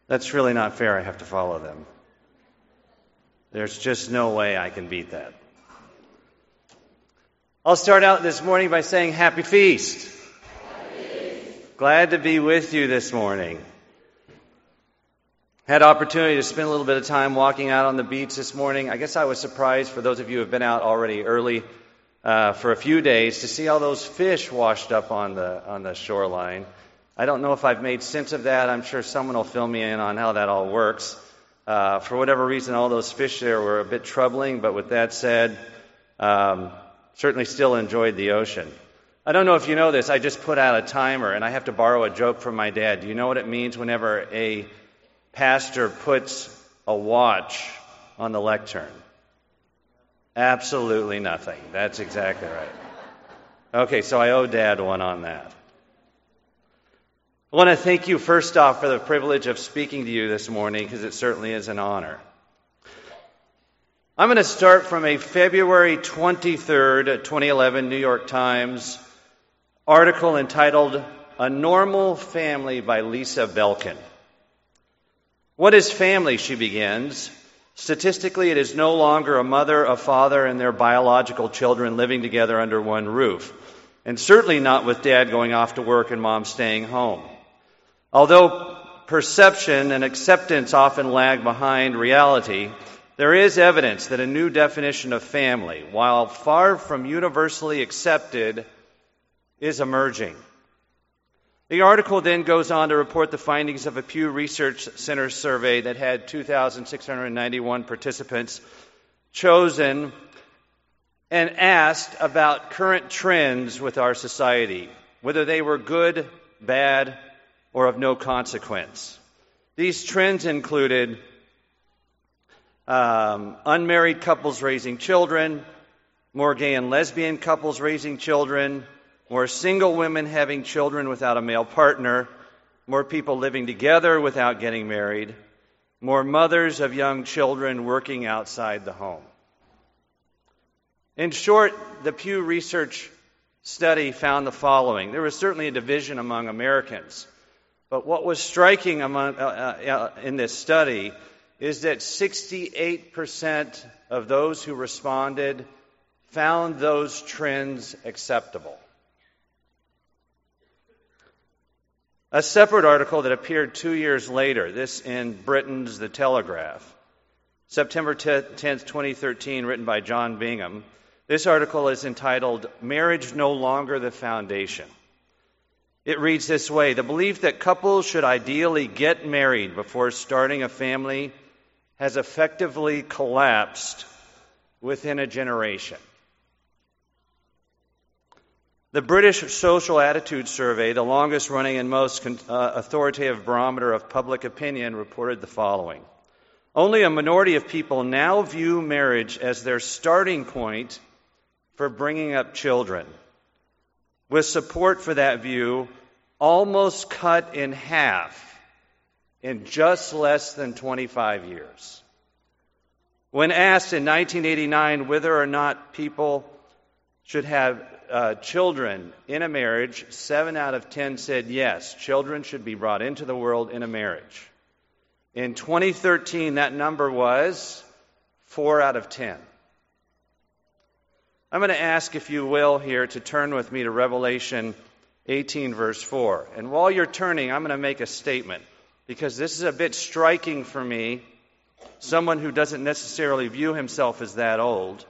That's really not fair. I have to follow them. There's just no way I can beat that. I'll start out this morning by saying Happy Feast. Happy Feast. Glad to be with you this morning. Had opportunity to spend a little bit of time walking out on the beach this morning. I guess I was surprised, for those of you who have been out already early for a few days, to see all those fish washed up on the shoreline. I don't know if I've made sense of that. I'm sure someone will fill me in on how that all works. For whatever reason, all those fish there were a bit troubling, but with that said, certainly still enjoyed the ocean. I don't know if you know this, I just put out a timer, and I have to borrow a joke from my dad. Do you know what it means whenever a pastor puts a watch on the lectern? Absolutely nothing. That's exactly right. Okay, so I owe Dad one on that. I want to thank you first off for the privilege of speaking to you this morning, because it certainly is an honor. I'm going to start from a February 23rd, 2011 New York Times article entitled "A Normal Family" by Lisa Belkin. What is family, she begins. Statistically, it is no longer a mother, a father, and their biological children living together under one roof, and certainly not with Dad going off to work and Mom staying home. Although perception and acceptance often lag behind reality, there is evidence that a new definition of family, while far from universally accepted, is emerging. The article then goes on to report the findings of a Pew Research Center survey that had 2,691 participants chosen and asked about current trends with our society, whether they were good, bad, or of no consequence. These trends included unmarried couples raising children, more gay and lesbian couples raising children, more single women having children without a male partner, more people living together without getting married, more mothers of young children working outside the home. In short, the Pew Research study found the following. There was certainly a division among Americans, but what was striking in this study is that 68% of those who responded found those trends acceptable. A separate article that appeared 2 years later, this in Britain's The Telegraph, September 10th, 2013, written by John Bingham. This article is entitled, "Marriage No Longer the Foundation." It reads this way: "The belief that couples should ideally get married before starting a family has effectively collapsed within a generation." The British Social Attitude Survey, the longest running and most authoritative barometer of public opinion, reported the following. Only a minority of people now view marriage as their starting point for bringing up children, with support for that view almost cut in half in just less than 25 years. When asked in 1989 whether or not people should have children in a marriage, 7 out of 10 said yes, children should be brought into the world in a marriage. In 2013, that number was 4 out of 10. I'm going to ask, if you will, here to turn with me to Revelation 18, verse 4. And while you're turning, I'm going to make a statement, because this is a bit striking for me, someone who doesn't necessarily view himself as that old.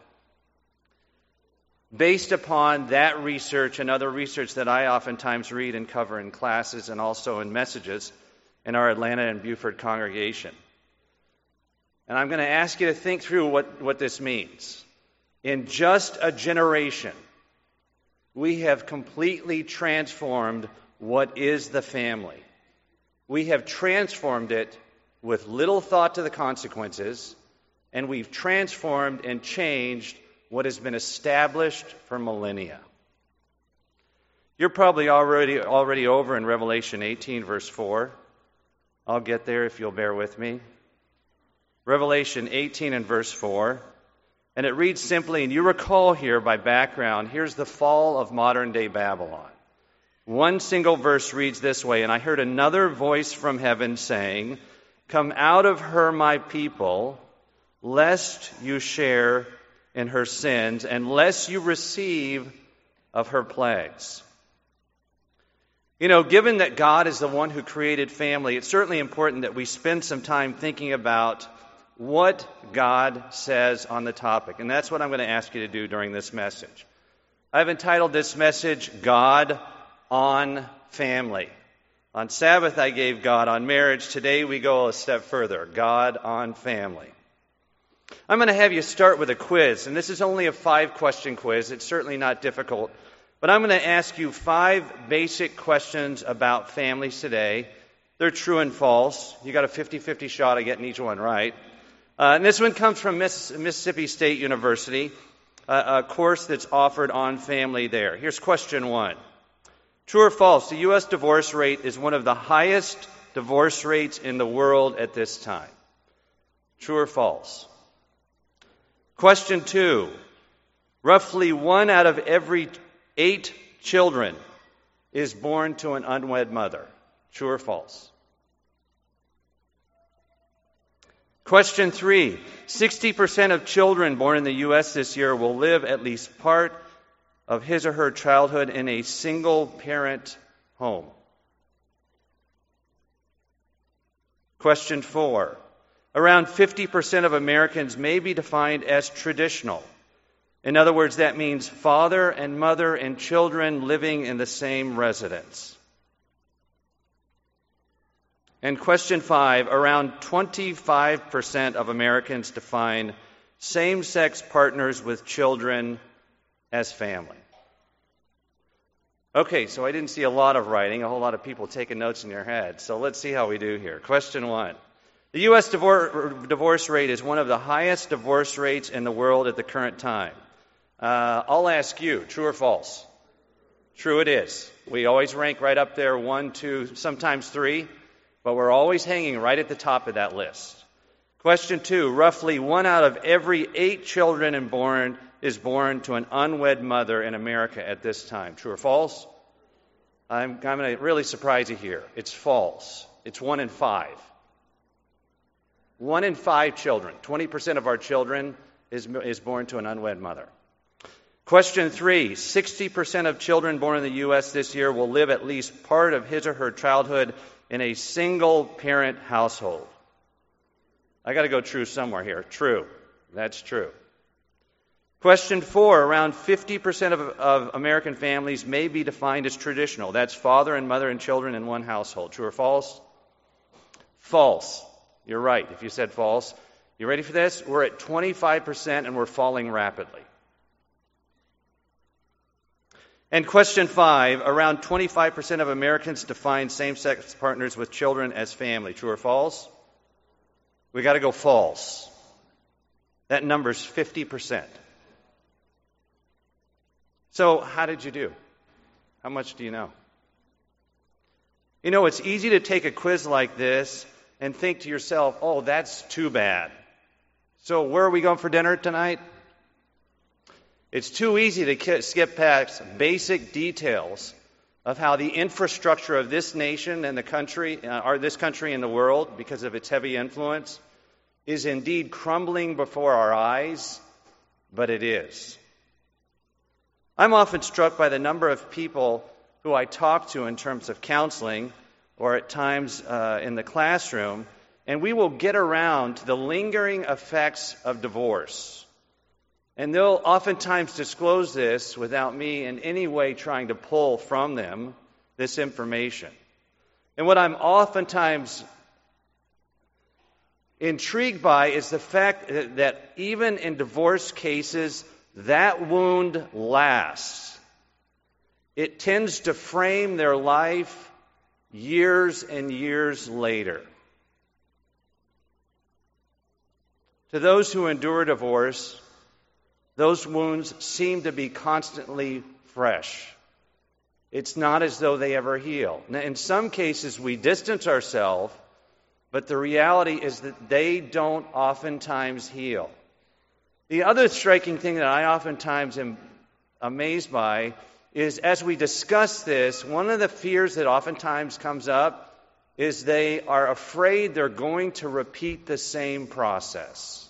Based upon that research and other research that I oftentimes read and cover in classes and also in messages in our Atlanta and Beaufort congregation. And I'm going to ask you to think through what this means. In just a generation, we have completely transformed what is the family. We have transformed it with little thought to the consequences, and we've transformed and changed what has been established for millennia. You're probably already over in Revelation 18, verse 4. I'll get there if you'll bear with me. Revelation 18 and verse 4. And it reads simply, and you recall here by background, here's the fall of modern-day Babylon. One single verse reads this way, "And I heard another voice from heaven saying, Come out of her, my people, lest you share in her sins, and lest you receive of her plagues. Given that God is the one who created family, it's certainly important that we spend some time thinking about what God says on the topic. And that's what I'm going to ask you to do during this message. I've entitled this message, God on Family. On Sabbath, I gave God on marriage. Today, we go a step further, God on family. I'm going to have you start with a quiz, and this is only a 5-question quiz. It's certainly not difficult. But I'm going to ask you 5 basic questions about families today. They're true and false. You got a 50-50 shot of getting each one right. And this one comes from Mississippi State University, a course that's offered on family there. Here's question 1. True or false? The U.S. divorce rate is one of the highest divorce rates in the world at this time. True or false? Question 2. Roughly 1 out of every 8 children is born to an unwed mother. True or false? Question 3. 60% of children born in the U.S. this year will live at least part of his or her childhood in a single-parent home. Question 4. Around 50% of Americans may be defined as traditional. In other words, that means father and mother and children living in the same residence. And question 5, around 25% of Americans define same-sex partners with children as family. Okay, so I didn't see a lot of writing, a whole lot of people taking notes in your head. So let's see how we do here. Question 1. The U.S. divorce rate is one of the highest divorce rates in the world at the current time. I'll ask you, true or false? True it is. We always rank right up there, 1, 2, sometimes 3, but we're always hanging right at the top of that list. Question 2, roughly 1 out of every 8 children is born to an unwed mother in America at this time. True or false? I'm going to really surprise you here. It's false. It's 1 in 5. 1 in 5 children, 20% of our children is born to an unwed mother. Question 3, 60% of children born in the U.S. this year will live at least part of his or her childhood in a single-parent household. I got to go true somewhere here. True. That's true. Question 4, around 50% of American families may be defined as traditional. That's father and mother and children in one household. True or false? False. You're right if you said false. You ready for this? We're at 25% and we're falling rapidly. And question 5, around 25% of Americans define same-sex partners with children as family. True or false? We got to go false. That number's 50%. So how did you do? How much do you know? You know, it's easy to take a quiz like this and think to yourself, oh, that's too bad. So where are we going for dinner tonight? It's too easy to skip past basic details of how the infrastructure of this nation and the country, or this country and the world, because of its heavy influence, is indeed crumbling before our eyes, but it is. I'm often struck by the number of people who I talk to in terms of counseling or at times in the classroom, and we will get around to the lingering effects of divorce. And they'll oftentimes disclose this without me in any way trying to pull from them this information. And what I'm oftentimes intrigued by is the fact that even in divorce cases, that wound lasts. It tends to frame their life years and years later. To those who endure divorce, those wounds seem to be constantly fresh. It's not as though they ever heal. Now, in some cases, we distance ourselves, but the reality is that they don't oftentimes heal. The other striking thing that I oftentimes am amazed by is as we discuss this, one of the fears that oftentimes comes up is they are afraid they're going to repeat the same process.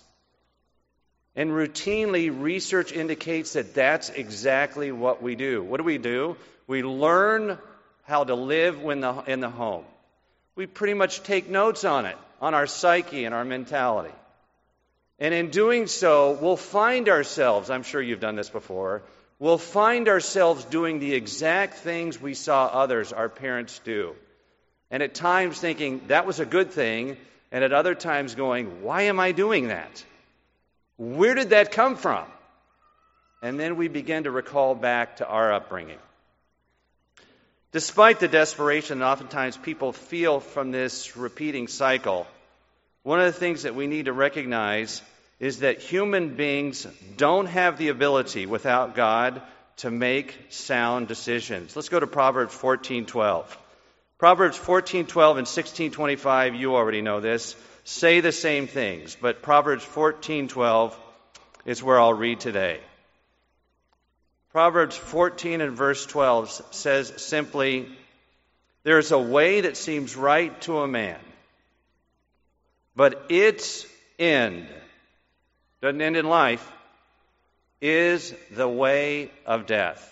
And routinely, research indicates that that's exactly what we do. What do? We learn how to live in the home. We pretty much take notes on it, on our psyche and our mentality. And in doing so, we'll find ourselves, I'm sure you've done this before, we'll find ourselves doing the exact things we saw others, our parents, do. And at times thinking, that was a good thing, and at other times going, why am I doing that? Where did that come from? And then we begin to recall back to our upbringing. Despite the desperation that oftentimes people feel from this repeating cycle, one of the things that we need to recognize is that human beings don't have the ability without God to make sound decisions. Let's go to Proverbs 14:12. Proverbs 14:12 and 16:25, you already know this, say the same things, but Proverbs 14:12 is where I'll read today. Proverbs 14 and verse 12 says simply, there is a way that seems right to a man, but its end, doesn't end in life, is the way of death.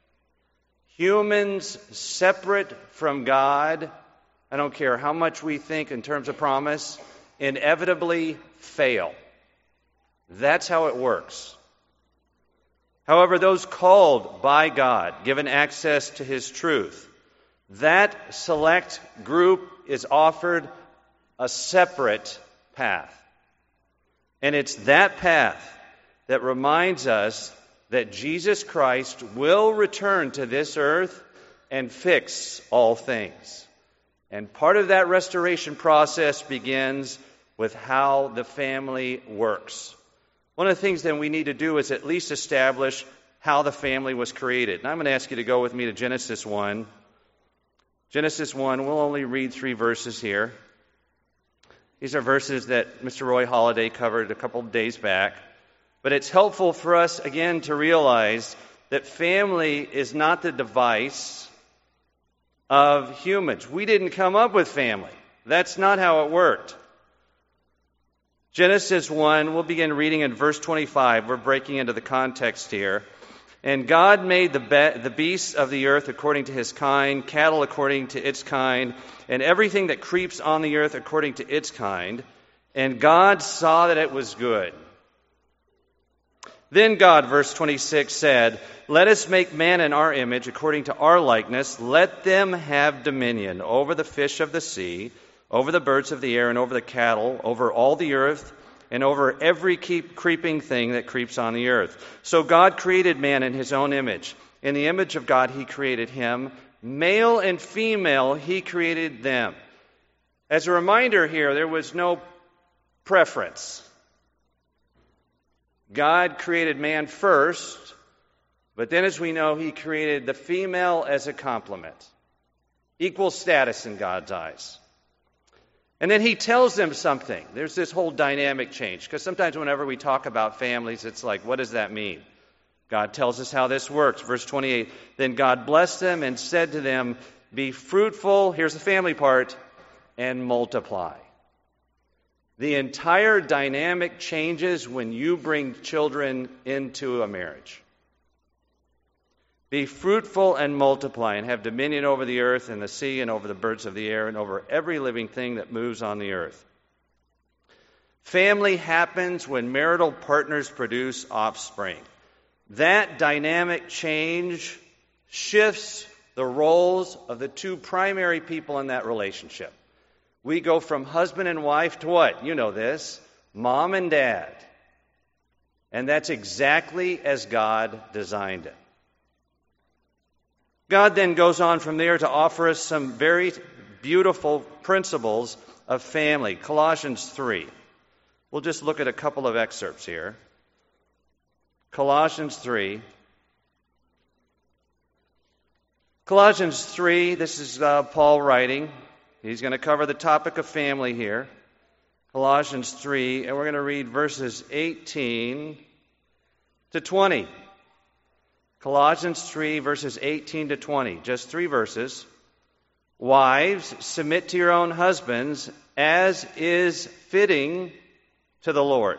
Humans separate from God, I don't care how much we think in terms of promise, inevitably fail. That's how it works. However, those called by God, given access to His truth, that select group is offered a separate path. And it's that path that reminds us that Jesus Christ will return to this earth and fix all things. And part of that restoration process begins with how the family works. One of the things that we need to do is at least establish how the family was created. And I'm going to ask you to go with me to Genesis 1. Genesis 1, we'll only read 3 verses here. These are verses that Mr. Roy Holliday covered a couple of days back. But it's helpful for us, again, to realize that family is not the device of humans. We didn't come up with family. That's not how it worked. Genesis 1, we'll begin reading in verse 25. We're breaking into the context here. And God made the beasts of the earth according to his kind, cattle according to its kind, and everything that creeps on the earth according to its kind. And God saw that it was good. Then God, verse 26, said, let us make man in our image according to our likeness. Let them have dominion over the fish of the sea, over the birds of the air, and over the cattle, over all the earth, and over every creeping thing that creeps on the earth. So God created man in his own image. In the image of God he created him. Male and female he created them. As a reminder here, there was no preference. God created man first, but then as we know, he created the female as a complement. Equal status in God's eyes. And then he tells them something. There's this whole dynamic change. Because sometimes whenever we talk about families, it's like, what does that mean? God tells us how this works. Verse 28, then God blessed them and said to them, be fruitful, here's the family part, and multiply. The entire dynamic changes when you bring children into a marriage. Be fruitful and multiply, and have dominion over the earth and the sea and over the birds of the air and over every living thing that moves on the earth. Family happens when marital partners produce offspring. That dynamic change shifts the roles of the two primary people in that relationship. We go from husband and wife to what? You know this. Mom and dad. And that's exactly as God designed it. God then goes on from there to offer us some very beautiful principles of family. Colossians 3. We'll just look at a couple of excerpts here. Colossians 3. Colossians 3, this is Paul writing. He's going to cover the topic of family here. Colossians 3, and we're going to read verses 18 to 20. Colossians 3, verses 18 to 20. Just 3 verses. Wives, submit to your own husbands as is fitting to the Lord.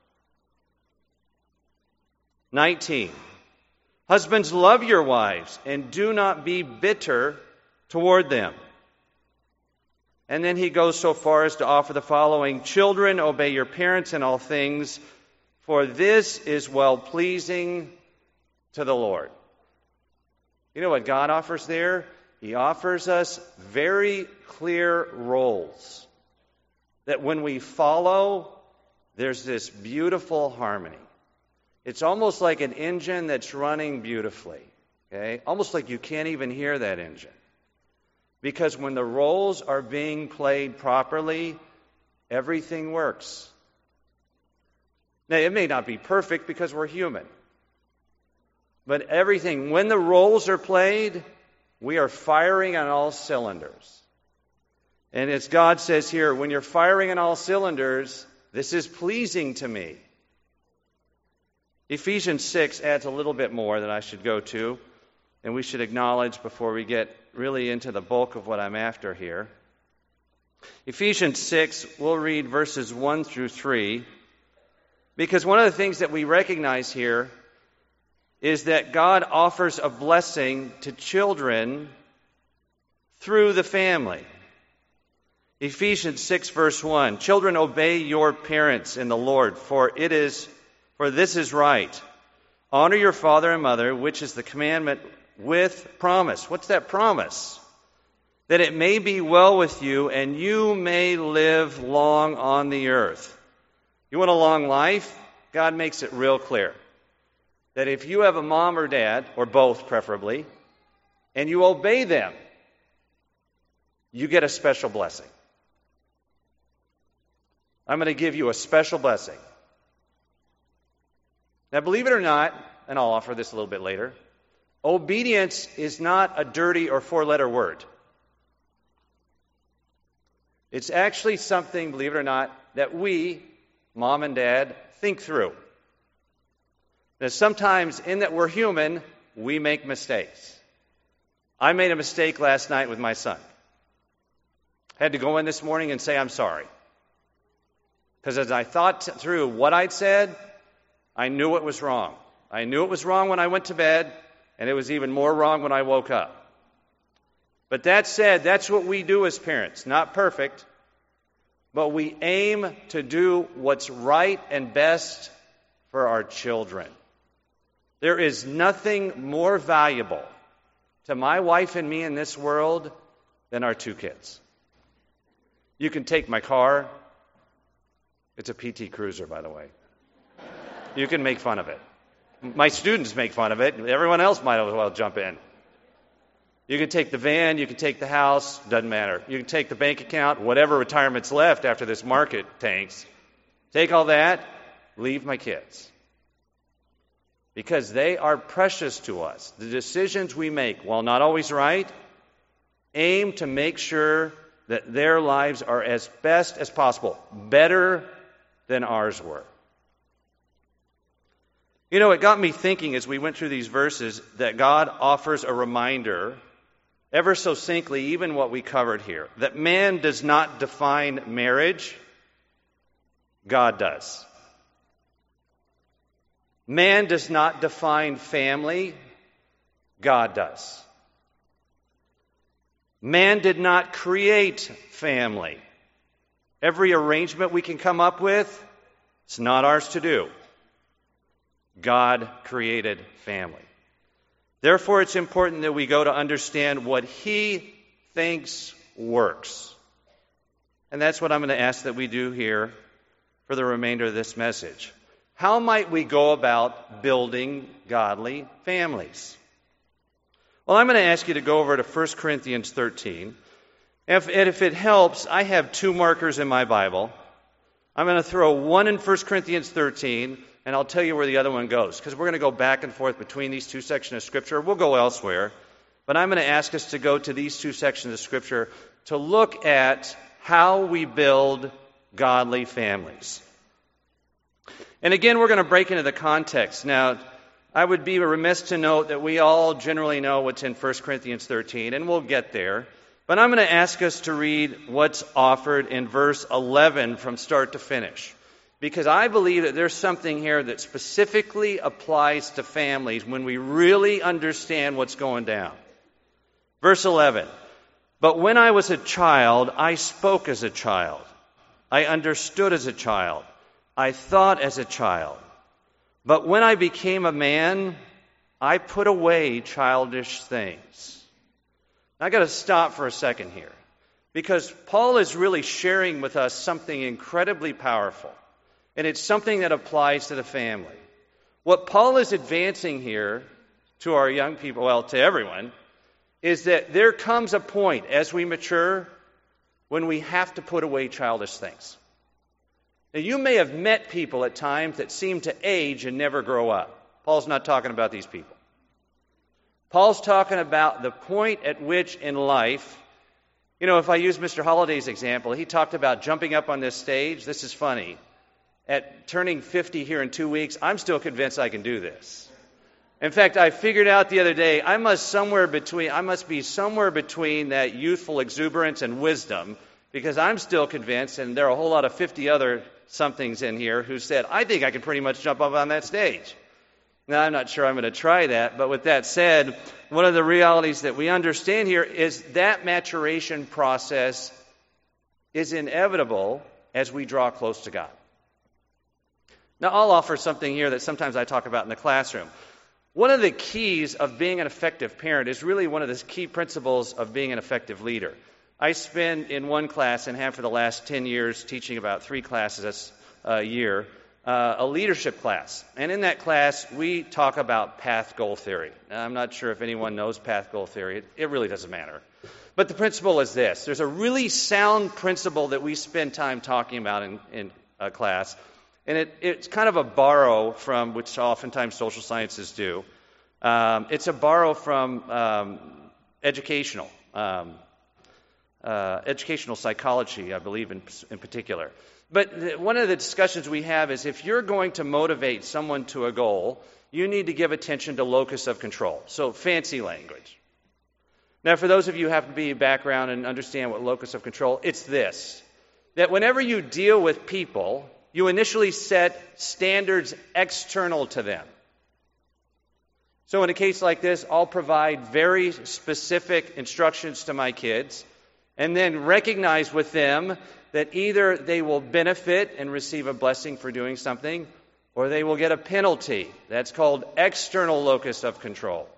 19. Husbands, love your wives and do not be bitter toward them. And then he goes so far as to offer the following: children, obey your parents in all things, for this is well-pleasing to the Lord. You know what God offers there? He offers us very clear roles that when we follow, there's this beautiful harmony. It's almost like an engine that's running beautifully. Okay? Almost like you can't even hear that engine. Because when the roles are being played properly, everything works. Now, it may not be perfect because we're human. But everything, when the roles are played, we are firing on all cylinders. And as God says here, when you're firing on all cylinders, this is pleasing to me. Ephesians 6 adds a little bit more that I should go to, and we should acknowledge before we get really into the bulk of what I'm after here. Ephesians 6, we'll read verses 1 through 3, because one of the things that we recognize here is that God offers a blessing to children through the family. Ephesians 6, verse 1, children, obey your parents in the Lord, for this is right. Honor your father and mother, which is the commandment with promise. What's that promise? That it may be well with you and you may live long on the earth. You want a long life? God makes it real clear that if you have a mom or dad, or both preferably, and you obey them, you get a special blessing. I'm going to give you a special blessing. Now, believe it or not, and I'll offer this a little bit later, obedience is not a dirty or four-letter word. It's actually something, believe it or not, that we, mom and dad, think through. Now, sometimes, in that we're human, we make mistakes. I made a mistake last night with my son. I had to go in this morning and say I'm sorry. Because as I thought through what I'd said, I knew it was wrong. I knew it was wrong when I went to bed, and it was even more wrong when I woke up. But that said, that's what we do as parents. Not perfect, but we aim to do what's right and best for our children. There is nothing more valuable to my wife and me in this world than our two kids. You can take my car. It's a PT Cruiser, by the way. You can make fun of it. My students make fun of it. Everyone else might as well jump in. You can take the van. You can take the house. Doesn't matter. You can take the bank account, whatever retirement's left after this market tanks. Take all that. Leave my kids. Because they are precious to us. The decisions we make, while not always right, aim to make sure that their lives are as best as possible. Better than ours were. You know, it got me thinking as we went through these verses that God offers a reminder, ever so succinctly, even what we covered here, that man does not define marriage, God does. Man does not define family, God does. Man did not create family. Every arrangement we can come up with, it's not ours to do. God created family. Therefore, it's important that we go to understand what He thinks works. And that's what I'm going to ask that we do here for the remainder of this message. How might we go about building godly families? Well, I'm going to ask you to go over to 1 Corinthians 13. And if it helps, I have two markers in my Bible. I'm going to throw one in 1 Corinthians 13, and I'll tell you where the other one goes, because we're going to go back and forth between these two sections of Scripture. We'll go elsewhere, but I'm going to ask us to go to these two sections of Scripture to look at how we build godly families. And again, we're going to break into the context. Now, I would be remiss to note that we all generally know what's in 1 Corinthians 13, and we'll get there. But I'm going to ask us to read what's offered in verse 11 from start to finish, because I believe that there's something here that specifically applies to families when we really understand what's going down. Verse 11, "But when I was a child, I spoke as a child. I understood as a child. I thought as a child. But when I became a man, I put away childish things." Now, I got to stop for a second here, because Paul is really sharing with us something incredibly powerful, and it's something that applies to the family. What Paul is advancing here to our young people, well, to everyone, is that there comes a point as we mature when we have to put away childish things. Now, you may have met people at times that seem to age and never grow up. Paul's not talking about these people. Paul's talking about the point at which in life, if I use Mr. Holliday's example, he talked about jumping up on this stage. This is funny. At turning 50 here in 2 weeks, I'm still convinced I can do this. In fact, I figured out the other day, I must be somewhere between that youthful exuberance and wisdom, because I'm still convinced, and there are a whole lot of 50 other somethings in here who said, I think I can pretty much jump up on that stage. Now, I'm not sure I'm going to try that, but with that said, one of the realities that we understand here is that maturation process is inevitable as we draw close to God. Now, I'll offer something here that sometimes I talk about in the classroom. One of the keys of being an effective parent is really one of the key principles of being an effective leader. I spend in one class and have for the last 10 years teaching about 3 classes a year, a leadership class. And in that class, we talk about path goal theory. Now, I'm not sure if anyone knows path goal theory. It really doesn't matter. But the principle is this. There's a really sound principle that we spend time talking about in class. And it's kind of a borrow from, which oftentimes social sciences do. It's a borrow from educational psychology, I believe, in particular. But one of the discussions we have is if you're going to motivate someone to a goal, you need to give attention to locus of control. So fancy language. Now, for those of you who have to be background and understand what locus of control, it's this. That whenever you deal with people, you initially set standards external to them. So in a case like this, I'll provide very specific instructions to my kids and then recognize with them that either they will benefit and receive a blessing for doing something, or they will get a penalty. That's called external locus of control.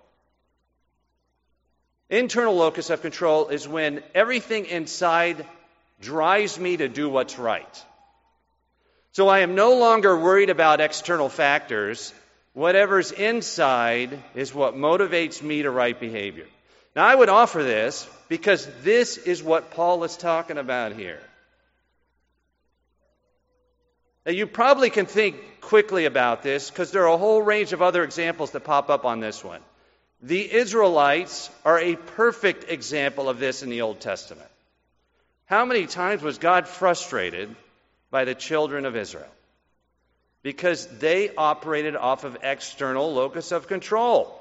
Internal locus of control is when everything inside drives me to do what's right. So I am no longer worried about external factors. Whatever's inside is what motivates me to right behavior. Now, I would offer this because this is what Paul is talking about here. Now, you probably can think quickly about this because there are a whole range of other examples that pop up on this one. The Israelites are a perfect example of this in the Old Testament. How many times was God frustrated by the children of Israel? Because they operated off of external locus of control.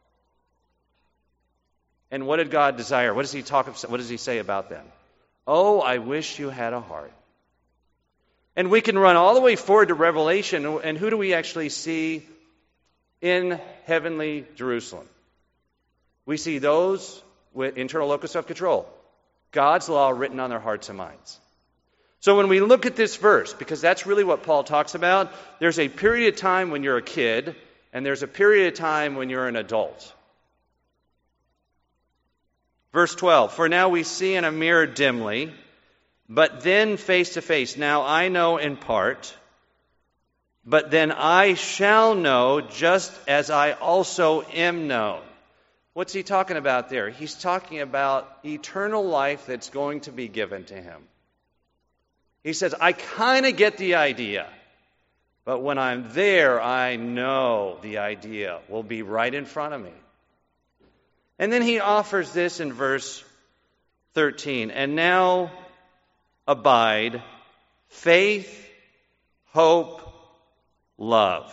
And what did God desire? What does he say about them? Oh, I wish you had a heart. And we can run all the way forward to Revelation, and who do we actually see in heavenly Jerusalem? We see those with internal locus of control. God's law written on their hearts and minds. So when we look at this verse, because that's really what Paul talks about, there's a period of time when you're a kid, and there's a period of time when you're an adult. Verse 12, for now we see in a mirror dimly, but then face to face. Now I know in part, but then I shall know just as I also am known. What's he talking about there? He's talking about eternal life that's going to be given to him. He says, I kind of get the idea, but when I'm there, I know the idea will be right in front of me. And then he offers this in verse 13. And now abide faith, hope, love.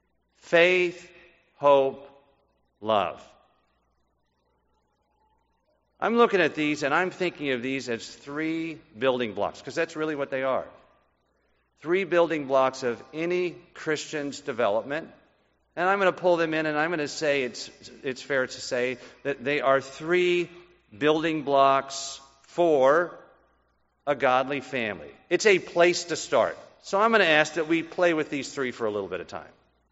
Faith, hope, love. I'm looking at these and I'm thinking of these as 3 building blocks, because that's really what they are. 3 building blocks of any Christian's development. And I'm going to pull them in and I'm going to say it's fair to say that they are 3 building blocks for a godly family. It's a place to start. So I'm going to ask that we play with these 3 for a little bit of time.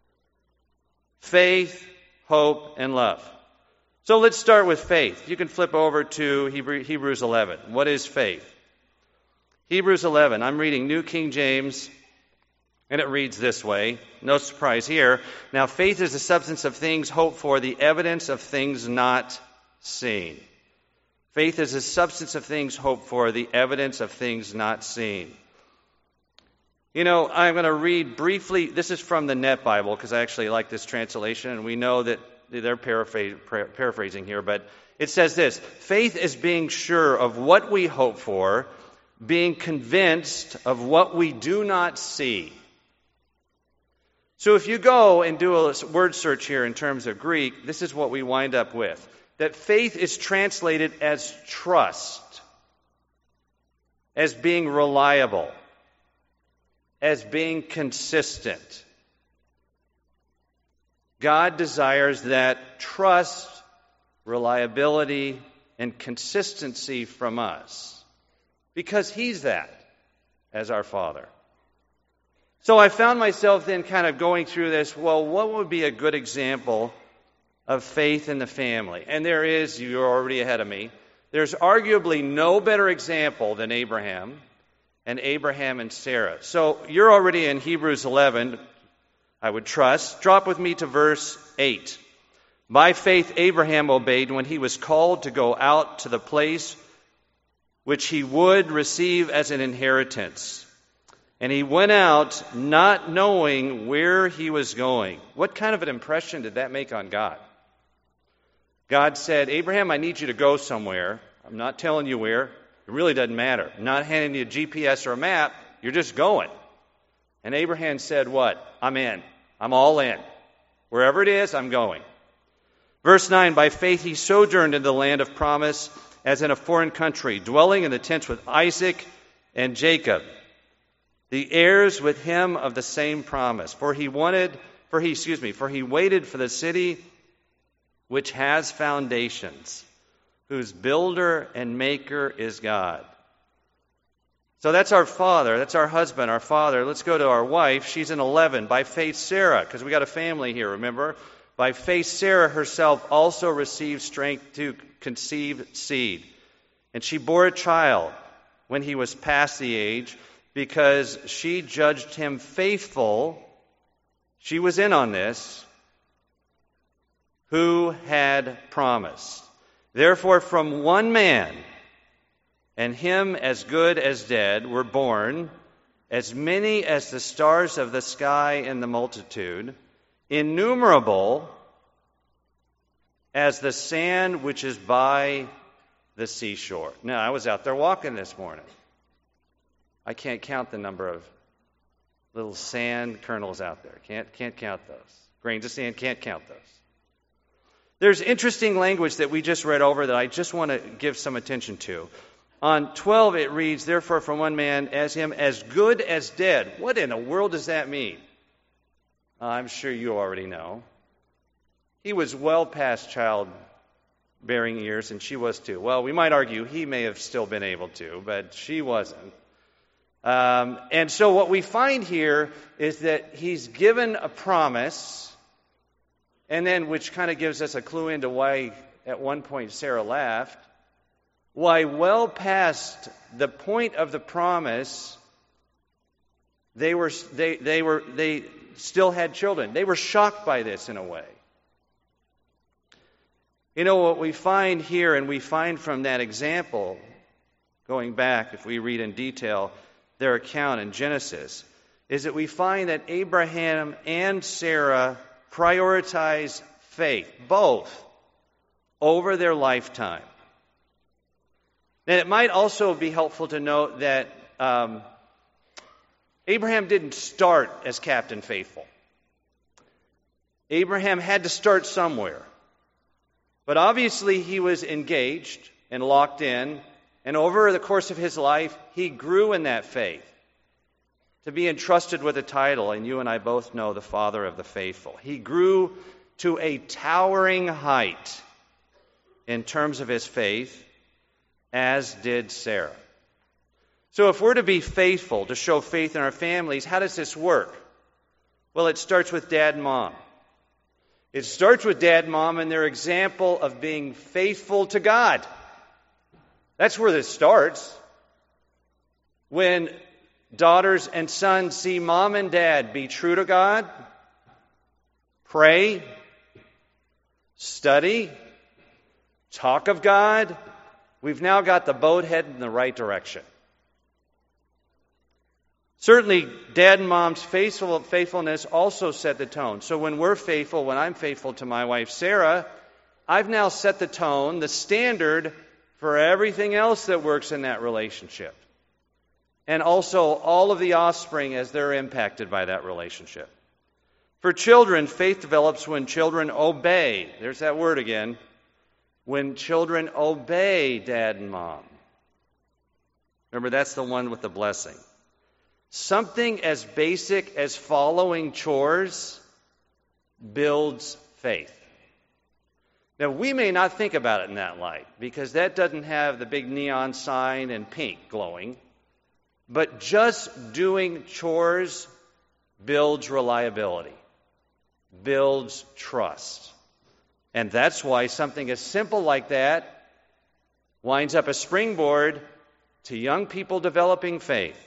Faith, hope, and love. So let's start with faith. You can flip over to Hebrews 11. What is faith? Hebrews 11. I'm reading New King James, and it reads this way. No surprise here. Now, faith is the substance of things hoped for, the evidence of things not seen. Faith is the substance of things hoped for, the evidence of things not seen. You know, I'm going to read briefly. This is from the Net Bible, because I actually like this translation, and we know that they're paraphrasing here, but it says this: faith is being sure of what we hope for, being convinced of what we do not see. So if you go and do a word search here in terms of Greek, this is what we wind up with. That faith is translated as trust, as being reliable, as being consistent. God desires that trust, reliability, and consistency from us, because He's that as our Father. So I found myself then kind of going through this, well, what would be a good example of faith in the family? And there is, you're already ahead of me, there's arguably no better example than Abraham and Sarah. So you're already in Hebrews 11, I would trust. Drop with me to verse 8. By faith Abraham obeyed when he was called to go out to the place which he would receive as an inheritance. And he went out not knowing where he was going. What kind of an impression did that make on God? God said, Abraham, I need you to go somewhere. I'm not telling you where. It really doesn't matter. I'm not handing you a GPS or a map. You're just going. And Abraham said what? I'm in. I'm all in. Wherever it is, I'm going. Verse 9, by faith he sojourned in the land of promise as in a foreign country, dwelling in the tents with Isaac and Jacob, the heirs with him of the same promise. For he waited for the city which has foundations, whose builder and maker is God. So that's our father, that's our husband, our father. Let's go to our wife. She's in 11. By faith Sarah, because we got a family here, remember? By faith Sarah herself also received strength to conceive seed. And she bore a child when he was past the age, because she judged him faithful. She was in on this, who had promised. Therefore, from one man, and him as good as dead, were born as many as the stars of the sky in the multitude, innumerable as the sand which is by the seashore. Now, I was out there walking this morning. I can't count the number of little sand kernels out there. Can't count those. Grains of sand, can't count those. There's interesting language that we just read over that I just want to give some attention to. On 12 it reads, therefore from one man as him as good as dead. What in the world does that mean? I'm sure you already know. He was well past childbearing years, and she was too. Well, we might argue he may have still been able to, but she wasn't. And so what we find here is that he's given a promise, and then which kind of gives us a clue into why at one point Sarah laughed. Why well past the point of the promise, they still had children. They were shocked by this in a way. You know what we find here, and we find from that example, going back, if we read in detail their account in Genesis, is that we find that Abraham and Sarah prioritize faith, both, over their lifetime. And it might also be helpful to note that Abraham didn't start as Captain Faithful. Abraham had to start somewhere. But obviously he was engaged and locked in. And over the course of his life, he grew in that faith to be entrusted with a title. And you and I both know the father of the faithful. He grew to a towering height in terms of his faith, as did Sarah. So if we're to be faithful, to show faith in our families, how does this work? Well, it starts with dad and mom. It starts with dad and mom and their example of being faithful to God. That's where this starts. When daughters and sons see mom and dad be true to God, pray, study, talk of God, we've now got the boat headed in the right direction. Certainly, dad and mom's faithfulness also set the tone. So when we're faithful, when I'm faithful to my wife Sarah, I've now set the tone, the standard for everything else that works in that relationship. And also all of the offspring as they're impacted by that relationship. For children, faith develops when children obey. There's that word again. When children obey dad and mom. Remember, that's the one with the blessing. Something as basic as following chores builds faith. Now, we may not think about it in that light, because that doesn't have the big neon sign and pink glowing. But just doing chores builds reliability, builds trust. And that's why something as simple like that winds up a springboard to young people developing faith.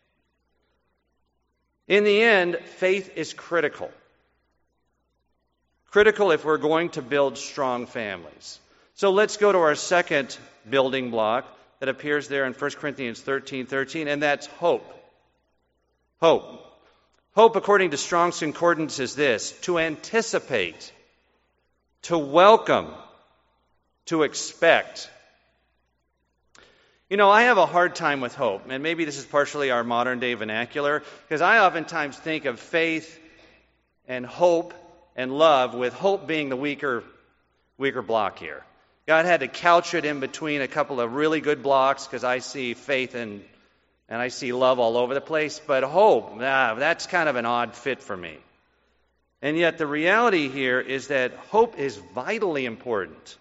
In the end, faith is critical. Critical if we're going to build strong families. So let's go to our second building block that appears there in 1 Corinthians 13:13, and that's hope. Hope. Hope, according to Strong's Concordance, is this: to anticipate, to welcome, to expect. You know, I have a hard time with hope, and maybe this is partially our modern-day vernacular, because I oftentimes think of faith and hope and love, with hope being the weaker block here. God had to couch it in between a couple of really good blocks, because I see faith and I see love all over the place, but hope, that's kind of an odd fit for me. And yet the reality here is that hope is vitally important.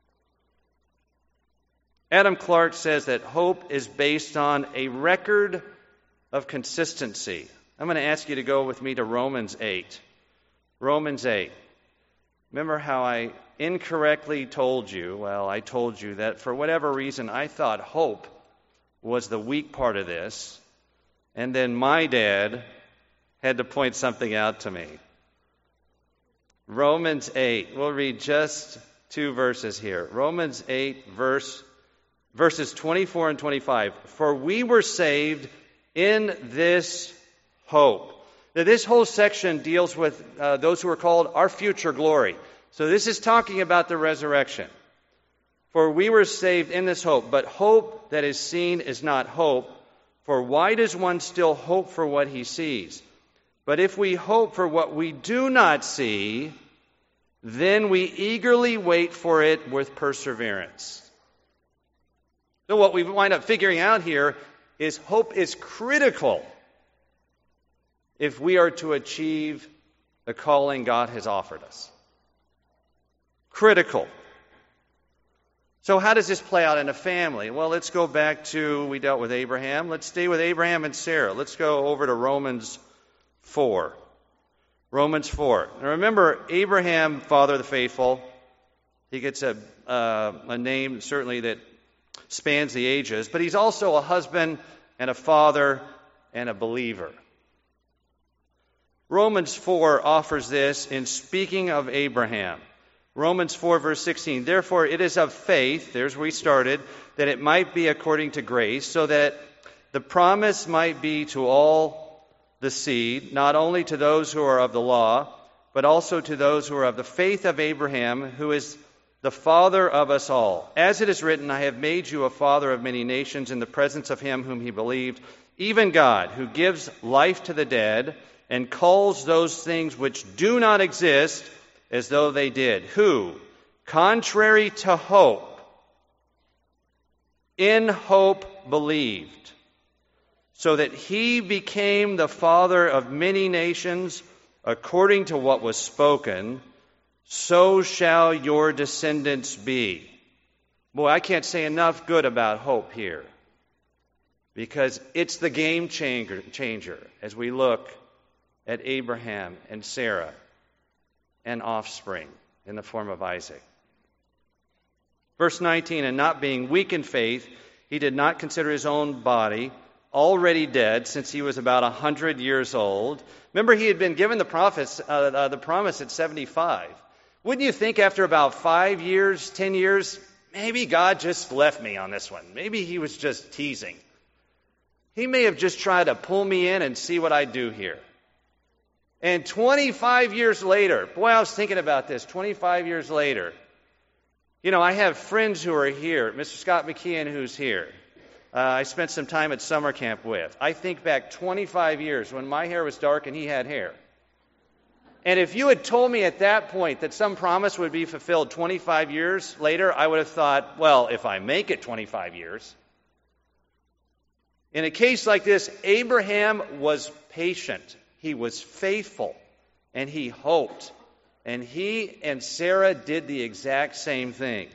Adam Clark says that hope is based on a record of consistency. I'm going to ask you to go with me to Romans 8. Romans 8. Remember how I incorrectly told you, I told you that for whatever reason I thought hope was the weak part of this, and then my dad had to point something out to me. Romans 8. We'll read just 2 verses here. Romans 8, verses 24 and 25. For we were saved in this hope. Now, this whole section deals with those who are called our future glory. So this is talking about the resurrection. For we were saved in this hope, but hope that is seen is not hope. For why does one still hope for what he sees? But if we hope for what we do not see, then we eagerly wait for it with perseverance. So what we wind up figuring out here is hope is critical if we are to achieve the calling God has offered us. Critical. So how does this play out in a family? Well, let's go back to, we dealt with Abraham. Let's stay with Abraham and Sarah. Let's go over to Romans 4. Romans 4. Now remember, Abraham, father of the faithful, he gets a name certainly that spans the ages, but he's also a husband and a father and a believer. Romans 4 offers this in speaking of Abraham. Romans 4, verse 16, therefore it is of faith, there's where we started, that it might be according to grace, so that the promise might be to all the seed, not only to those who are of the law, but also to those who are of the faith of Abraham, who is the father of us all. As it is written, I have made you a father of many nations in the presence of him whom he believed, even God, who gives life to the dead and calls those things which do not exist as though they did, who, contrary to hope, in hope believed, so that he became the father of many nations, according to what was spoken, so shall your descendants be. Boy, I can't say enough good about hope here, because it's the game changer as we look at Abraham and Sarah and offspring in the form of Isaac. Verse 19, and not being weak in faith, he did not consider his own body already dead, since he was about 100 years old. Remember, he had been given the promise at 75. Wouldn't you think after about 5 years, 10 years, maybe God just left me on this one? Maybe he was just teasing. He may have just tried to pull me in and see what I do here. And 25 years later, boy, I was thinking about this, 25 years later, I have friends who are here, Mr. Scott McKeon, who's here. I spent some time at summer camp with. I think back 25 years when my hair was dark and he had hair. And if you had told me at that point that some promise would be fulfilled 25 years later, I would have thought, well, if I make it 25 years. In a case like this, Abraham was patient. He was faithful. And he hoped. And he and Sarah did the exact same thing.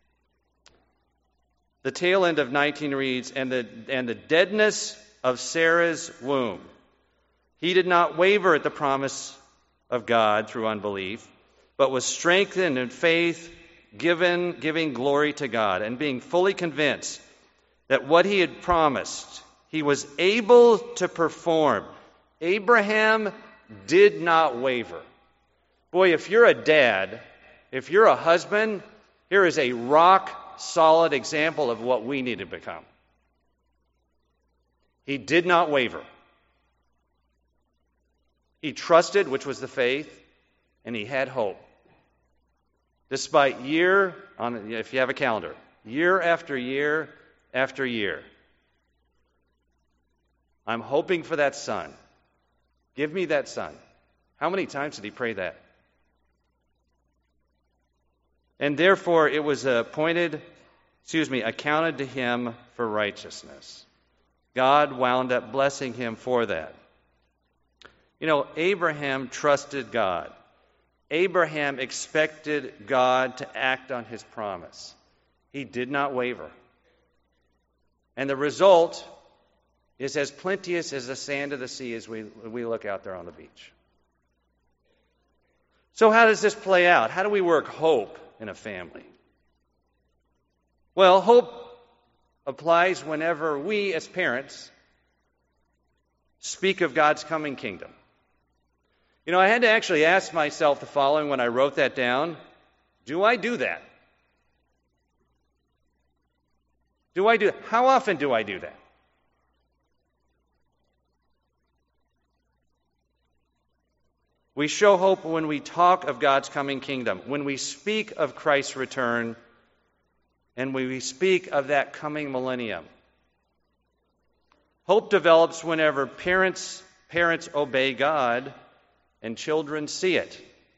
The tail end of 19 reads, and the deadness of Sarah's womb. He did not waver at the promise of God through unbelief, but was strengthened in faith, giving glory to God, and being fully convinced that what he had promised, he was able to perform. Abraham did not waver. Boy, if you're a dad, if you're a husband, here is a rock-solid example of what we need to become. He did not waver. He trusted, which was the faith, and he had hope. Despite if you have a calendar, year after year after year. I'm hoping for that son. Give me that son. How many times did he pray that? And therefore it was accounted to him for righteousness. God wound up blessing him for that. Abraham trusted God. Abraham expected God to act on his promise. He did not waver. And the result is as plenteous as the sand of the sea as we look out there on the beach. So how does this play out? How do we work hope in a family? Well, hope applies whenever we as parents speak of God's coming kingdom. I had to actually ask myself the following when I wrote that down. Do I do that? How often do I do that? We show hope when we talk of God's coming kingdom, when we speak of Christ's return, and when we speak of that coming millennium. Hope develops whenever parents obey God and children see it,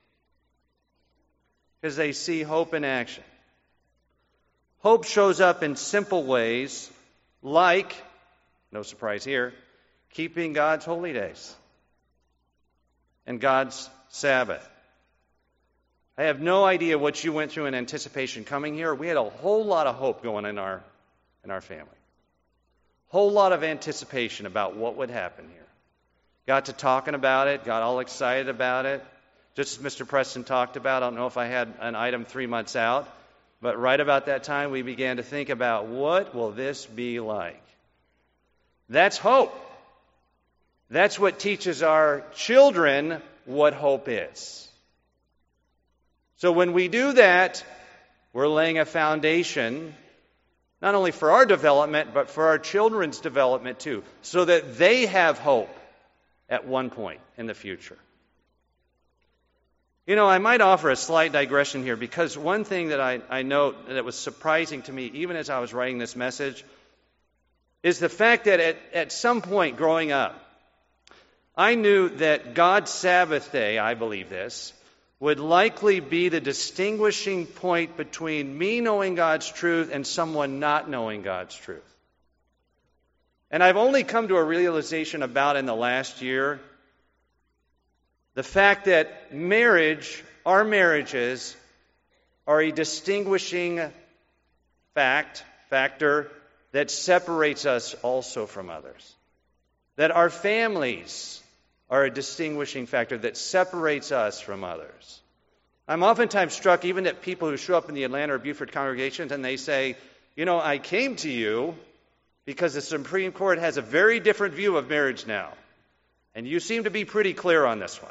because they see hope in action. Hope shows up in simple ways like, no surprise here, keeping God's holy days and God's Sabbath. I have no idea what you went through in anticipation coming here. We had a whole lot of hope going in our family. Whole lot of anticipation about what would happen here. Got to talking about it, got all excited about it. Just as Mr. Preston talked about, I don't know if I had an item 3 months out, but right about that time we began to think about, what will this be like? That's hope. That's what teaches our children what hope is. So when we do that, we're laying a foundation not only for our development, but for our children's development too, so that they have hope at one point in the future. I might offer a slight digression here, because one thing that I note that was surprising to me, even as I was writing this message, is the fact that at some point growing up, I knew that God's Sabbath day, I believe this, would likely be the distinguishing point between me knowing God's truth and someone not knowing God's truth. And I've only come to a realization about in the last year the fact that our marriages, are a distinguishing factor that separates us also from others. That our families are a distinguishing factor that separates us from others. I'm oftentimes struck even at people who show up in the Atlanta or Beaufort congregations and they say, I came to you because the Supreme Court has a very different view of marriage now. And you seem to be pretty clear on this one.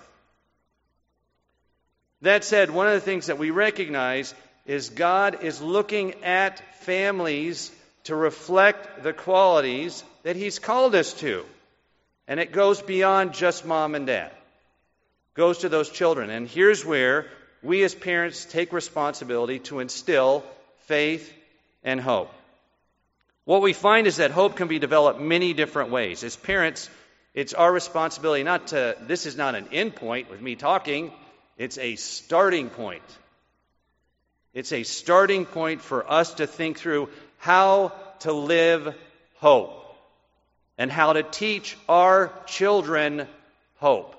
That said, one of the things that we recognize is God is looking at families to reflect the qualities that He's called us to. And it goes beyond just mom and dad. It goes to those children. And here's where we as parents take responsibility to instill faith and hope. What we find is that hope can be developed many different ways. As parents, it's our responsibility this is not an end point with me talking, it's a starting point. It's a starting point for us to think through how to live hope and how to teach our children hope.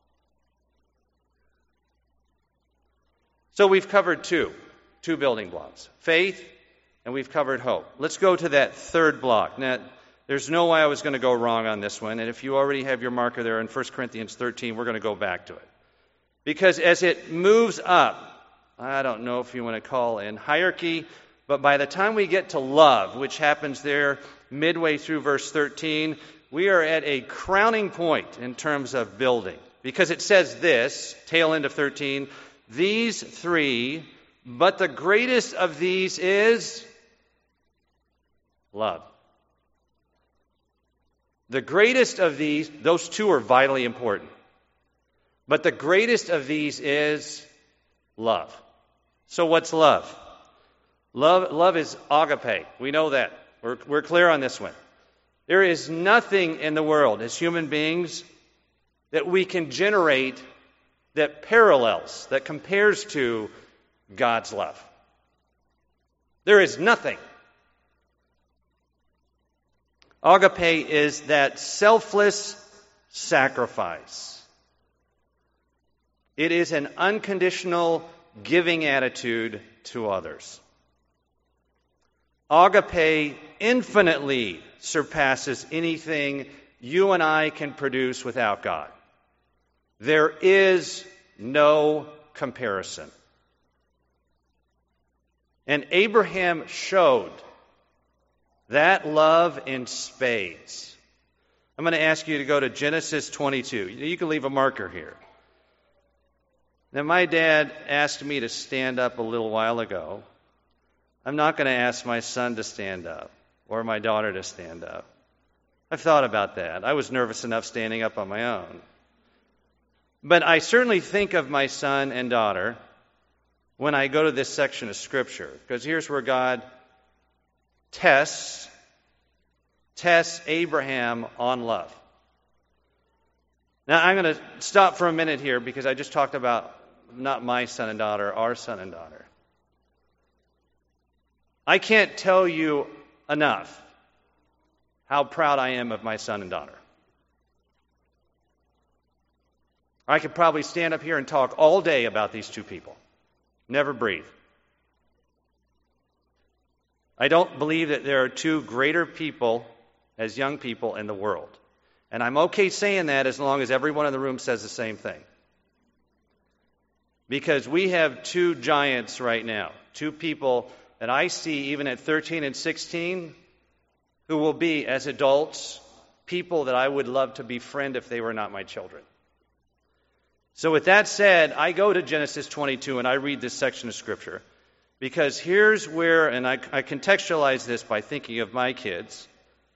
So we've covered two building blocks, faith, and we've covered hope. Let's go to that third block. Now, there's no way I was going to go wrong on this one, and if you already have your marker there in 1 Corinthians 13, we're going to go back to it. Because as it moves up, I don't know if you want to call in hierarchy, but by the time we get to love, which happens there midway through verse 13, we are at a crowning point in terms of building. Because it says this, tail end of 13, these three, but the greatest of these is love. The greatest of these, those two are vitally important. But the greatest of these is love. So what's love? Love is agape. We know that. We're clear on this one. There is nothing in the world as human beings that we can generate that parallels, that compares to God's love. There is nothing. Agape is that selfless sacrifice. It is an unconditional giving attitude to others. Agape infinitely surpasses anything you and I can produce without God. There is no comparison. And Abraham showed that love in spades. I'm going to ask you to go to Genesis 22. You can leave a marker here. Now, my dad asked me to stand up a little while ago. I'm not going to ask my son to stand up or my daughter to stand up. I've thought about that. I was nervous enough standing up on my own. But I certainly think of my son and daughter when I go to this section of Scripture, because here's where God tests Abraham on love. Now, I'm going to stop for a minute here because I just talked about not my son and daughter, our son and daughter. I can't tell you enough how proud I am of my son and daughter. I could probably stand up here and talk all day about these two people. Never breathe. I don't believe that there are two greater people as young people in the world. And I'm okay saying that as long as everyone in the room says the same thing. Because we have two giants right now. Two people that I see even at 13 and 16 who will be, as adults, people that I would love to befriend if they were not my children. So with that said, I go to Genesis 22 and I read this section of Scripture. Because here's where, and I contextualize this by thinking of my kids.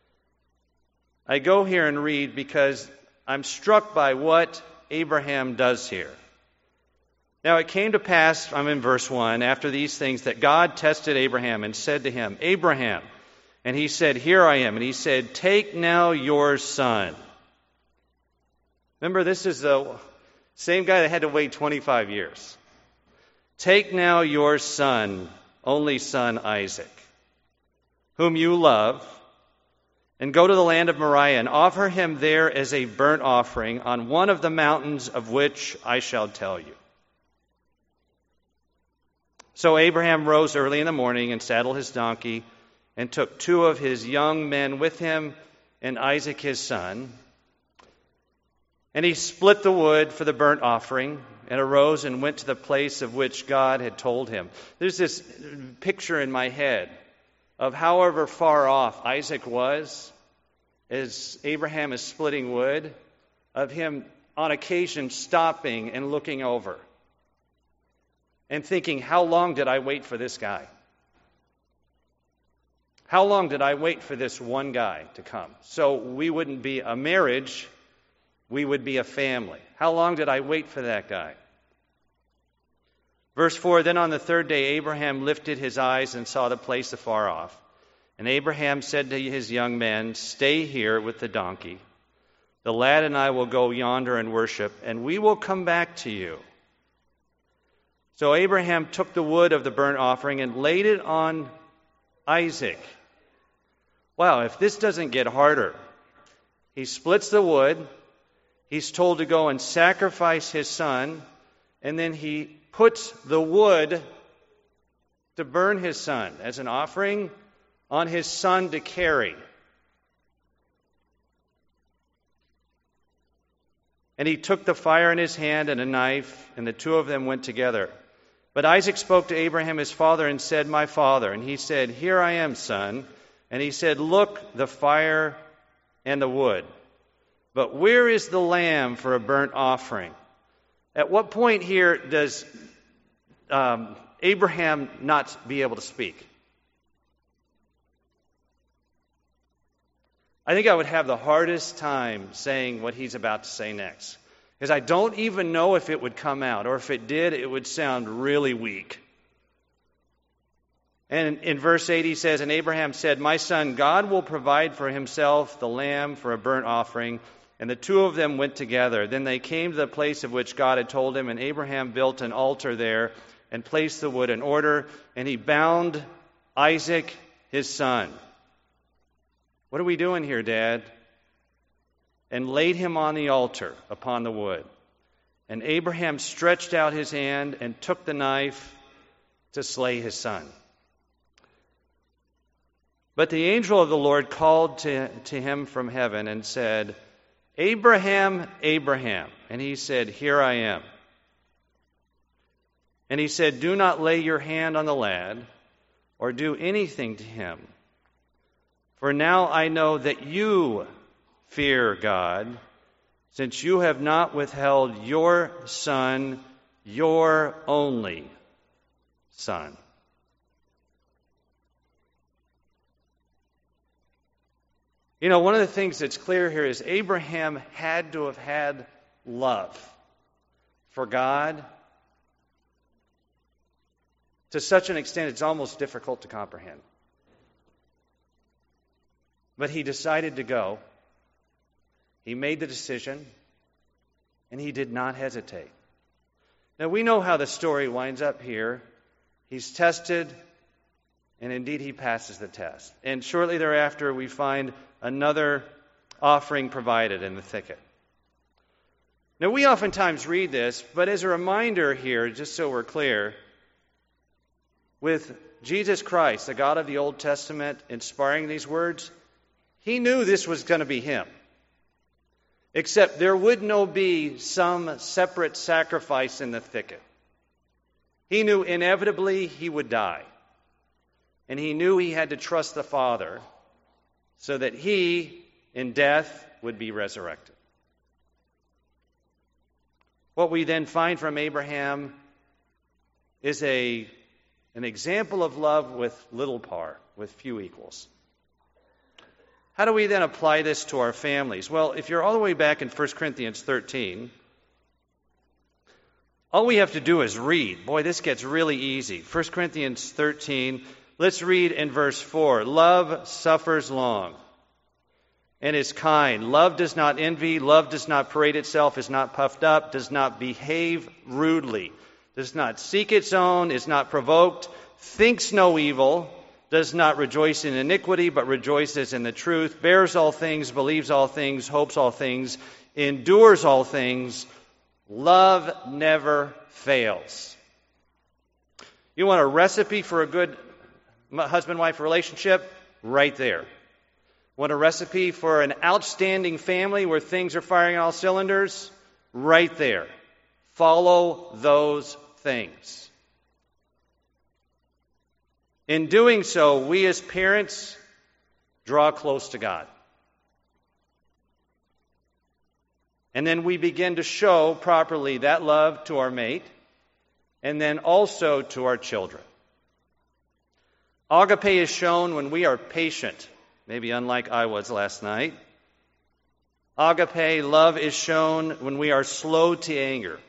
I go here and read because I'm struck by what Abraham does here. Now it came to pass, I'm in verse 1, after these things, that God tested Abraham and said to him, Abraham, and he said, here I am. And he said, take now your son. Remember, this is the same guy that had to wait 25 years. Take now your son, only son Isaac, whom you love, and go to the land of Moriah and offer him there as a burnt offering on one of the mountains of which I shall tell you." So Abraham rose early in the morning and saddled his donkey and took 2 of his young men with him and Isaac his son. And he split the wood for the burnt offering and arose and went to the place of which God had told him. There's this picture in my head of however far off Isaac was as Abraham is splitting wood, of him on occasion stopping and looking over and thinking, how long did I wait for this guy? How long did I wait for this one guy to come? So we wouldn't be a marriage, we would be a family. How long did I wait for that guy? Verse 4, "Then on the 3rd day Abraham lifted his eyes and saw the place afar off. And Abraham said to his young men, 'Stay here with the donkey. The lad and I will go yonder and worship, and we will come back to you.' So Abraham took the wood of the burnt offering and laid it on Isaac." Wow, if this doesn't get harder. He splits the wood, he's told to go and sacrifice his son, and then he puts the wood to burn his son as an offering on his son to carry. And he took the fire in his hand and a knife, and the 2 of them went together. But Isaac spoke to Abraham his father and said, "My father." And he said, "Here I am, son." And he said, "Look, the fire and the wood. But where is the lamb for a burnt offering?" At what point here does Abraham not be able to speak? I think I would have the hardest time saying what he's about to say next, because I don't even know if it would come out, or if it did, it would sound really weak. And in verse 8 he says, "And Abraham said, 'My son, God will provide for himself the lamb for a burnt offering.' And the 2 of them went together. Then they came to the place of which God had told him, and Abraham built an altar there and placed the wood in order, and he bound Isaac his son." What are we doing here, Dad? "And laid him on the altar upon the wood. And Abraham stretched out his hand and took the knife to slay his son. But the angel of the Lord called to him from heaven and said, 'Abraham, Abraham.' And he said, 'Here I am.' And he said, 'Do not lay your hand on the lad or do anything to him. For now I know that you fear God, since you have not withheld your son, your only son.'" You know, one of the things that's clear here is Abraham had to have had love for God to such an extent it's almost difficult to comprehend. But he decided to go. He made the decision, and he did not hesitate. Now, we know how the story winds up here. He's tested, and indeed he passes the test. And shortly thereafter, we find another offering provided in the thicket. Now, we oftentimes read this, but as a reminder here, just so we're clear, with Jesus Christ, the God of the Old Testament, inspiring these words, he knew this was going to be him. Except there would no be some separate sacrifice in the thicket. He knew inevitably he would die. And he knew he had to trust the Father so that he, in death, would be resurrected. What we then find from Abraham is an example of love with little par, with few equals. How do we then apply this to our families? Well, if you're all the way back in 1 Corinthians 13, all we have to do is read. Boy, this gets really easy. 1 Corinthians 13, let's read in verse 4. "Love suffers long and is kind. Love does not envy. Love does not parade itself, is not puffed up, does not behave rudely, does not seek its own, is not provoked, thinks no evil, does not rejoice in iniquity, but rejoices in the truth, bears all things, believes all things, hopes all things, endures all things. Love never fails. You want a recipe for a good husband-wife relationship? Right there. Want a recipe for an outstanding family where things are firing on all cylinders? Right there. Follow those things. In doing so, we as parents draw close to God. And then we begin to show properly that love to our mate and then also to our children. Agape is shown when we are patient, maybe unlike I was last night. Agape, love, is shown when we are slow to anger.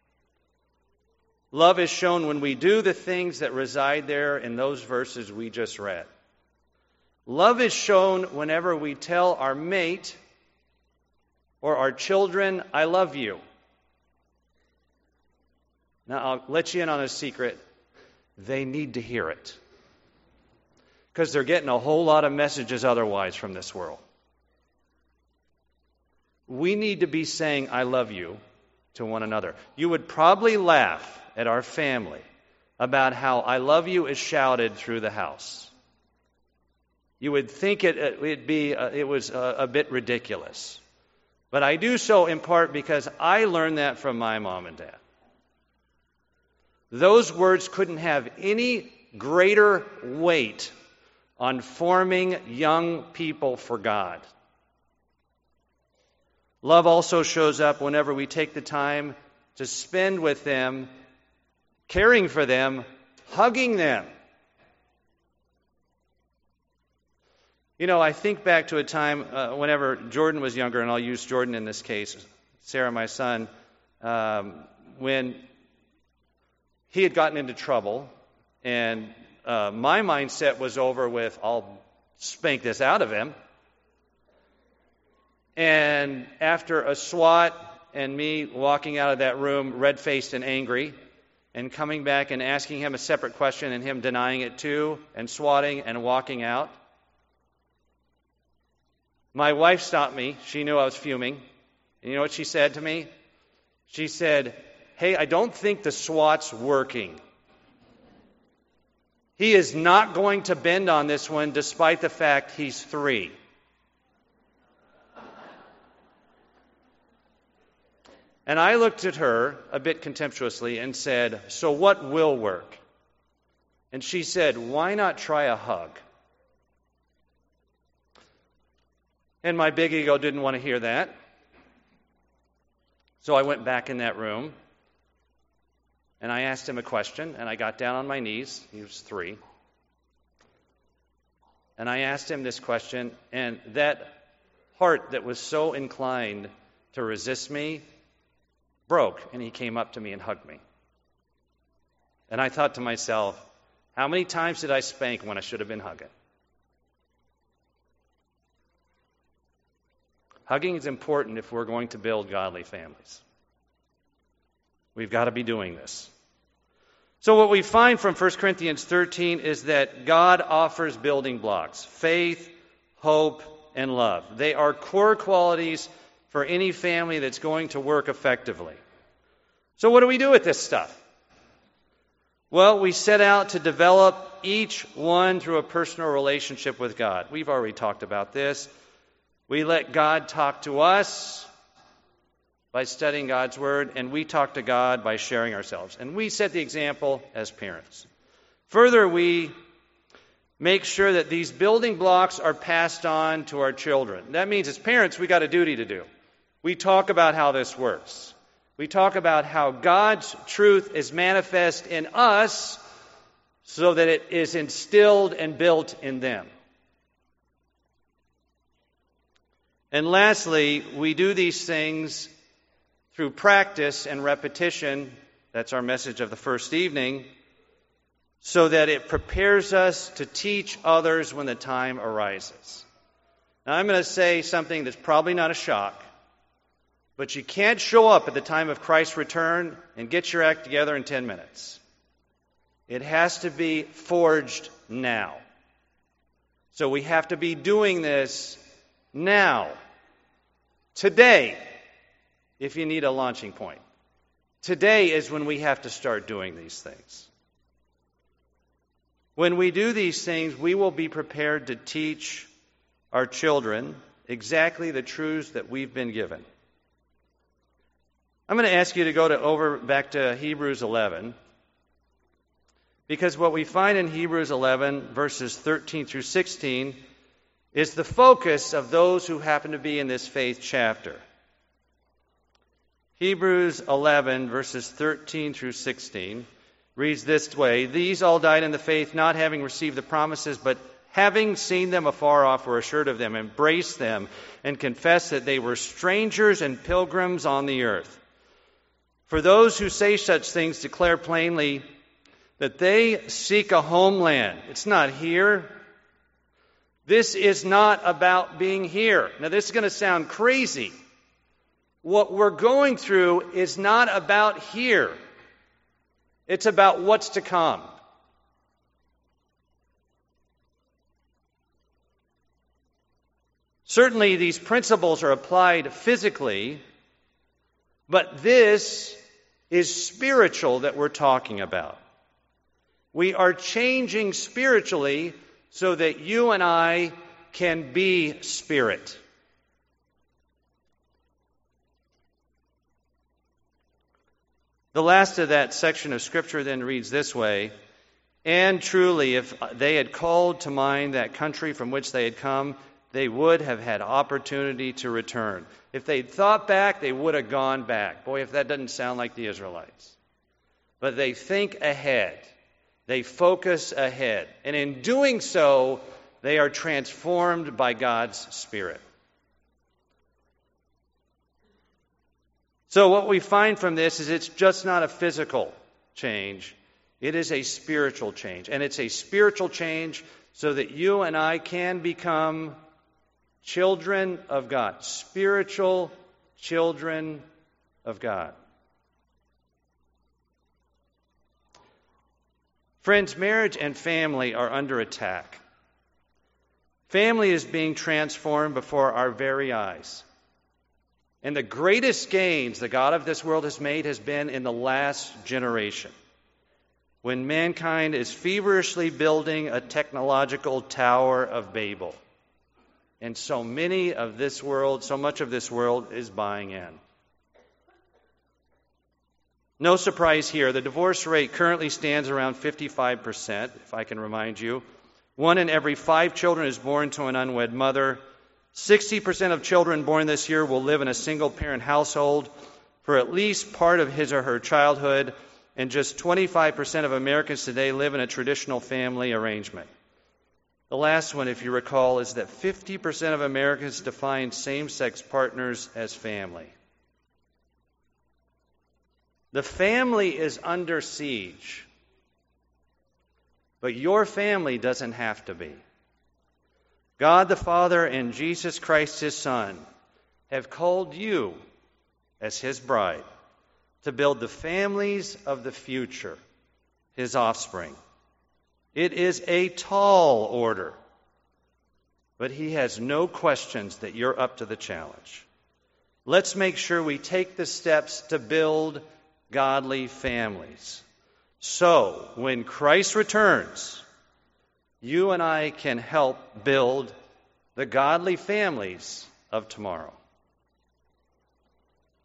Love is shown when we do the things that reside there in those verses we just read. Love is shown whenever we tell our mate or our children, I love you. Now, I'll let you in on a secret. They need to hear it. Because they're getting a whole lot of messages otherwise from this world. We need to be saying, I love you, to one another. You would probably laugh at our family about how I love you is shouted through the house. You would think it was a bit ridiculous. But I do so in part because I learned that from my mom and dad. Those words couldn't have any greater weight on forming young people for God. Love also shows up whenever we take the time to spend with them, caring for them, hugging them. You know, I think back to a time whenever Jordan was younger, and I'll use Jordan in this case, Sarah, my son, when he had gotten into trouble, and my mindset was over with, I'll spank this out of him. And after a swat and me walking out of that room red-faced and angry, and coming back and asking him a separate question and him denying it too, and swatting and walking out, my wife stopped me. She knew I was fuming. And you know what she said to me? She said, hey, I don't think the swat's working. He is not going to bend on this one despite the fact he's 3. And I looked at her a bit contemptuously and said, so what will work? And she said, why not try a hug? And my big ego didn't want to hear that. So I went back in that room and I asked him a question, and I got down on my knees. He was 3. And I asked him this question, and that heart that was so inclined to resist me broke, and he came up to me and hugged me. And I thought to myself, how many times did I spank when I should have been hugging? Hugging is important if we're going to build godly families. We've got to be doing this. So what we find from 1 Corinthians 13 is that God offers building blocks: faith, hope, and love. They are core qualities for any family that's going to work effectively. So what do we do with this stuff? Well, we set out to develop each one through a personal relationship with God. We've already talked about this. We let God talk to us by studying God's Word, and we talk to God by sharing ourselves. And we set the example as parents. Further, we make sure that these building blocks are passed on to our children. That means as parents, we got a duty to do. We talk about how this works. We talk about how God's truth is manifest in us so that it is instilled and built in them. And lastly, we do these things through practice and repetition. That's our message of the first evening, so that it prepares us to teach others when the time arises. Now, I'm going to say something that's probably not a shock, But you can't show up at the time of Christ's return and get your act together in 10 minutes. It has to be forged now. So we have to be doing this now. Today, if you need a launching point. Today is when we have to start doing these things. When we do these things, we will be prepared to teach our children exactly the truths that we've been given. I'm going to ask you to go back to Hebrews 11, because what we find in Hebrews 11, verses 13 through 16, is the focus of those who happen to be in this faith chapter. Hebrews 11, verses 13 through 16, reads this way: These all died in the faith, not having received the promises, but having seen them afar off, were assured of them, embraced them, and confessed that they were strangers and pilgrims on the earth. For those who say such things declare plainly that they seek a homeland. It's not here. This is not about being here. Now, this is going to sound crazy. What we're going through is not about here. It's about what's to come. Certainly, these principles are applied physically, but this is spiritual that we're talking about. We are changing spiritually so that you and I can be spirit. The last of that section of Scripture then reads this way: And truly, if they had called to mind that country from which they had come, they would have had opportunity to return. If they'd thought back, they would have gone back. Boy, if that doesn't sound like the Israelites. But they think ahead. They focus ahead. And in doing so, they are transformed by God's Spirit. So what we find from this is it's just not a physical change. It is a spiritual change. And it's a spiritual change so that you and I can become children of God. Spiritual children of God. Friends, marriage and family are under attack. Family is being transformed before our very eyes. And the greatest gains the God of this world has made has been in the last generation, when mankind is feverishly building a technological Tower of Babel. And so much of this world is buying in. No surprise here. The divorce rate currently stands around 55%, if I can remind you. 1 in every 5 children is born to an unwed mother. 60% of children born this year will live in a single-parent household for at least part of his or her childhood, and just 25% of Americans today live in a traditional family arrangement. The last one, if you recall, is that 50% of Americans define same-sex partners as family. The family is under siege, but your family doesn't have to be. God the Father and Jesus Christ, His Son, have called you as His bride to build the families of the future, His offspring. It is a tall order, but He has no questions that you're up to the challenge. Let's make sure we take the steps to build godly families. So, when Christ returns, you and I can help build the godly families of tomorrow.